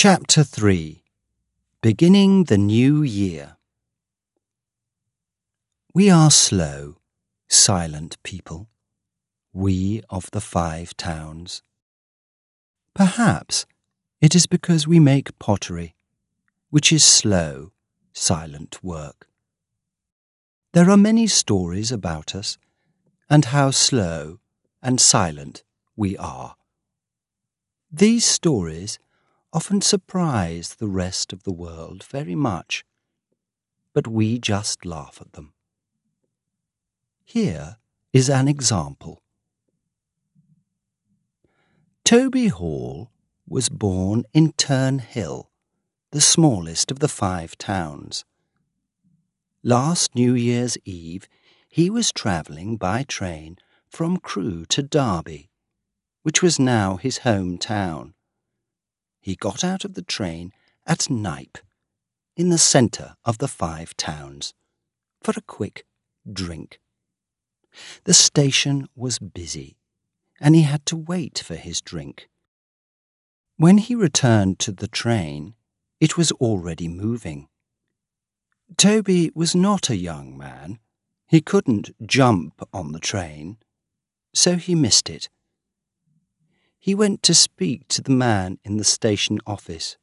Chapter 3. Beginning the New Year. We are slow, silent people, we of the 5 towns. Perhaps it is because we make pottery, which is slow, silent work. There are many stories about us and how slow and silent we are. These stories often surprise the rest of the world very much, but we just laugh at them. Here is an example. Toby Hall was born in Turnhill, the smallest of the 5 towns. Last New Year's Eve, he was travelling by train from Crewe to Derby, which was now his home town. He got out of the train at Knype, in the centre of the 5 towns, for a quick drink. The station was busy, and he had to wait for his drink. When he returned to the train, it was already moving. Toby was not a young man. He couldn't jump on the train, so he missed it. He went to speak to the man in the station office.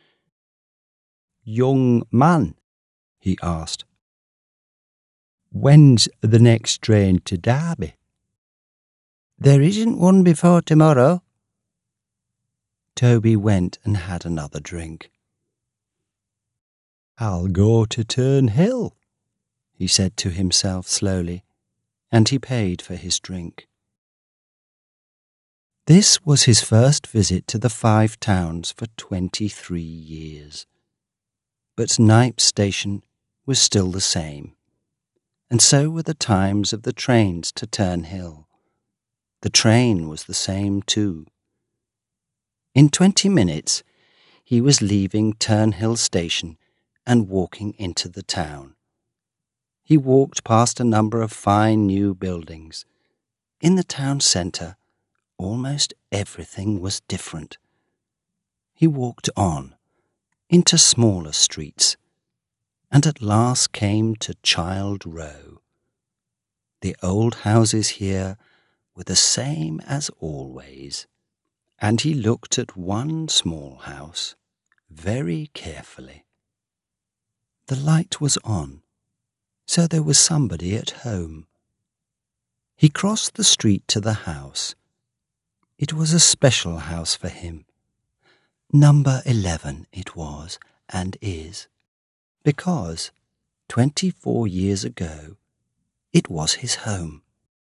"Young man," he asked, "when's the next train to Derby?" "There isn't one before tomorrow." Toby went and had another drink. "I'll go to Turnhill," he said to himself slowly, and he paid for his drink. This was his first visit to the 5 towns for 23 years. But Knype Station was still the same, and so were the times of the trains to Turnhill. The train was the same too. In 20 minutes, he was leaving Turnhill Station and walking into the town. He walked past a number of fine new buildings. In the town centre, almost everything was different. He walked on, into smaller streets, and at last came to Child Row. The old houses here were the same as always, and he looked at one small house very carefully. The light was on, so there was somebody at home. He crossed the street to the house. It was a special house for him. Number 11 it was, and is, because 24 years ago it was his home.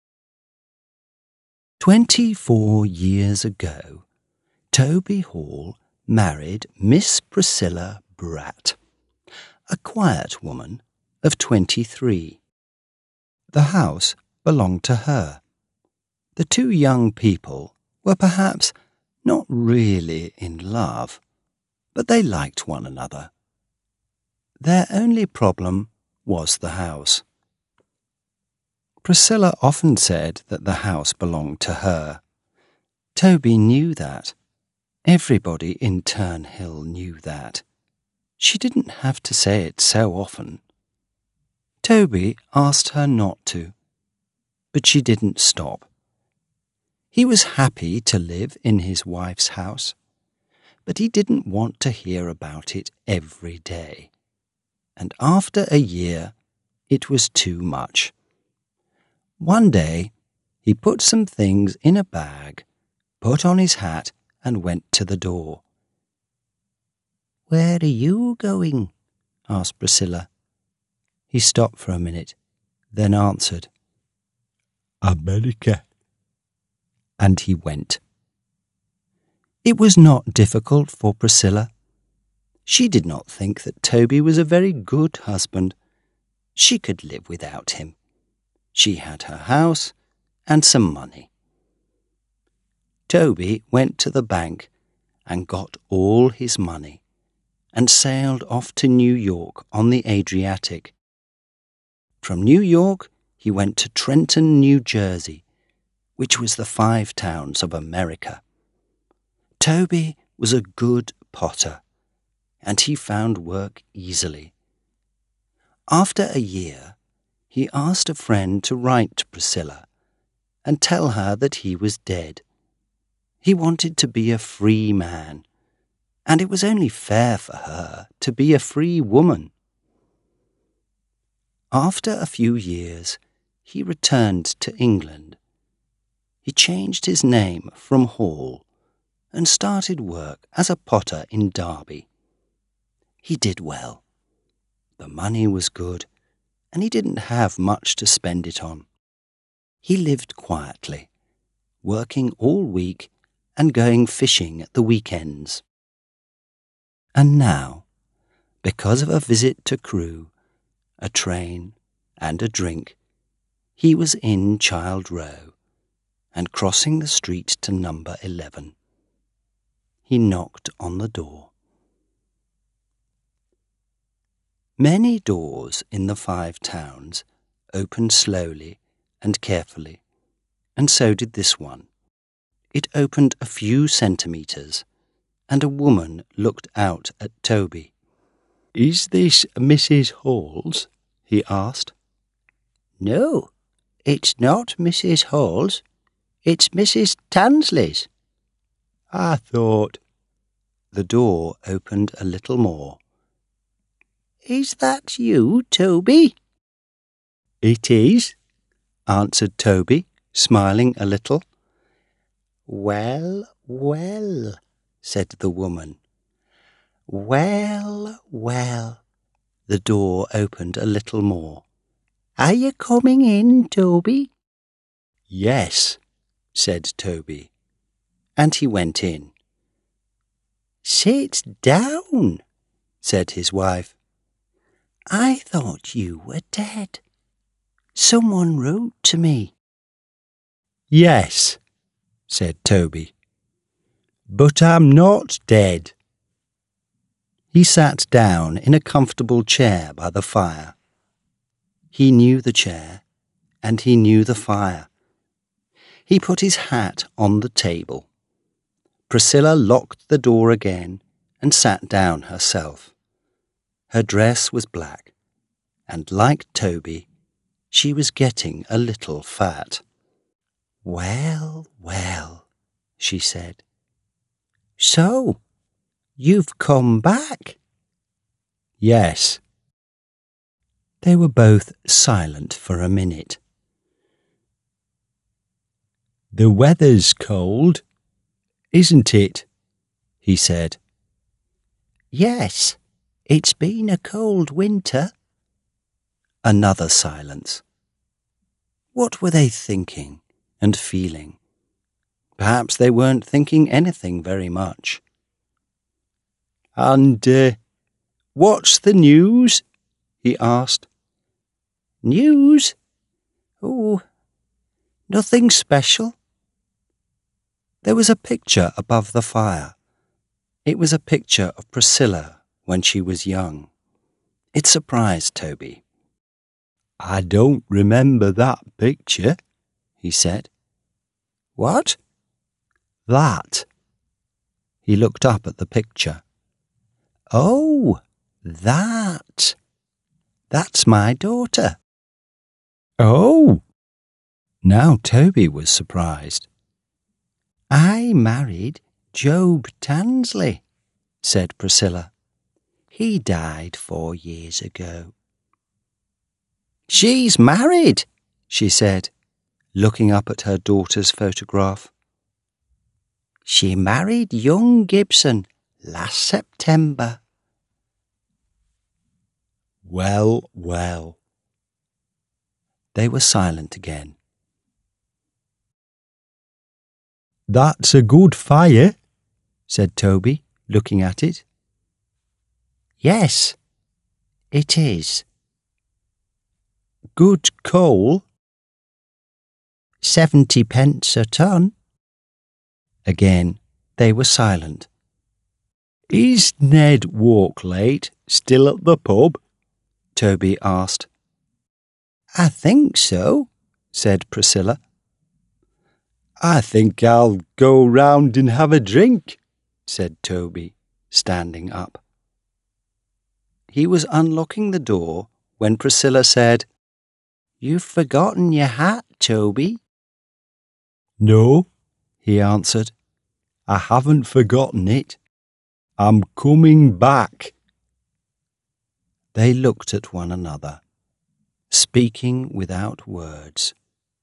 24 years ago, Toby Hall married Miss Priscilla Bratt, a quiet woman of 23. The house belonged to her. The 2 young people were perhaps not really in love, but they liked one another. Their only problem was the house. Priscilla often said that the house belonged to her. Toby knew that. Everybody in Turnhill knew that. She didn't have to say it so often. Toby asked her not to, but she didn't stop. He was happy to live in his wife's house, but he didn't want to hear about it every day. And after a year, it was too much. One day, he put some things in a bag, put on his hat, and went to the door. "Where are you going?" asked Priscilla. He stopped for a minute, then answered, "America." And he went. It was not difficult for Priscilla. She did not think that Toby was a very good husband. She could live without him. She had her house and some money. Toby went to the bank and got all his money and sailed off to New York on the Adriatic. From New York, he went to Trenton, New Jersey, which was the 5 towns of America. Toby was a good potter, and he found work easily. After a year, he asked a friend to write to Priscilla and tell her that he was dead. He wanted to be a free man, and it was only fair for her to be a free woman. After a few years, he returned to England. He changed his name from Hall and started work as a potter in Derby. He did well. The money was good, and he didn't have much to spend it on. He lived quietly, working all week and going fishing at the weekends. And now, because of a visit to Crewe, a train, and a drink, he was in Child Row and crossing the street to number 11. He knocked on the door. Many doors in the 5 Towns opened slowly and carefully, and so did this one. It opened a few centimetres, and a woman looked out at Toby. "Is this Mrs. Hall's?" he asked. "No, it's not Mrs. Hall's. It's Mrs. Tansley's." "I thought—" The door opened a little more. "Is that you, Toby?" "It is," answered Toby, smiling a little. "Well, well," said the woman. "Well, well." The door opened a little more. "Are you coming in, Toby?" "Yes," said Toby, and he went in. "Sit down," said his wife. "I thought you were dead. Someone wrote to me." "Yes," said Toby, "but I'm not dead." He sat down in a comfortable chair by the fire. He knew the chair, and he knew the fire. He put his hat on the table. Priscilla locked the door again and sat down herself. Her dress was black, and like Toby, she was getting a little fat. "Well, well," she said. "So, you've come back?" "Yes." They were both silent for a minute. "The weather's cold, isn't it?" he said. "Yes, it's been a cold winter." Another silence. What were they thinking and feeling? Perhaps they weren't thinking anything very much. "And what's the news?" he asked. "News? Oh, nothing special." There was a picture above the fire. It was a picture of Priscilla when she was young. It surprised Toby. "I don't remember that picture," he said. "What?" "That." He looked up at the picture. "Oh, that. That's my daughter." "Oh!" Now Toby was surprised. "I married Job Tansley," said Priscilla. "He died 4 years ago." "She's married," she said, looking up at her daughter's photograph. "She married young Gibson last September." "Well, well." They were silent again. "That's a good fire," said Toby, looking at it. "Yes, it is." "Good coal?" 70 pence a ton." Again they were silent. "Is Ned Walklate still at the pub?" Toby asked. "I think so," said Priscilla. "I think I'll go round and have a drink," said Toby, standing up. he was unlocking the door when Priscilla said, "You've forgotten your hat, Toby." "No," he answered. "I haven't forgotten it. I'm coming back." They looked at one another, speaking without words.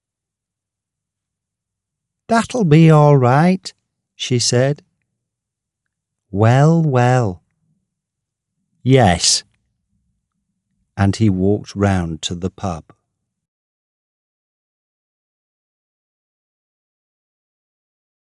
"That'll be all right," she said. "Well, well." "Yes." And he walked round to the pub.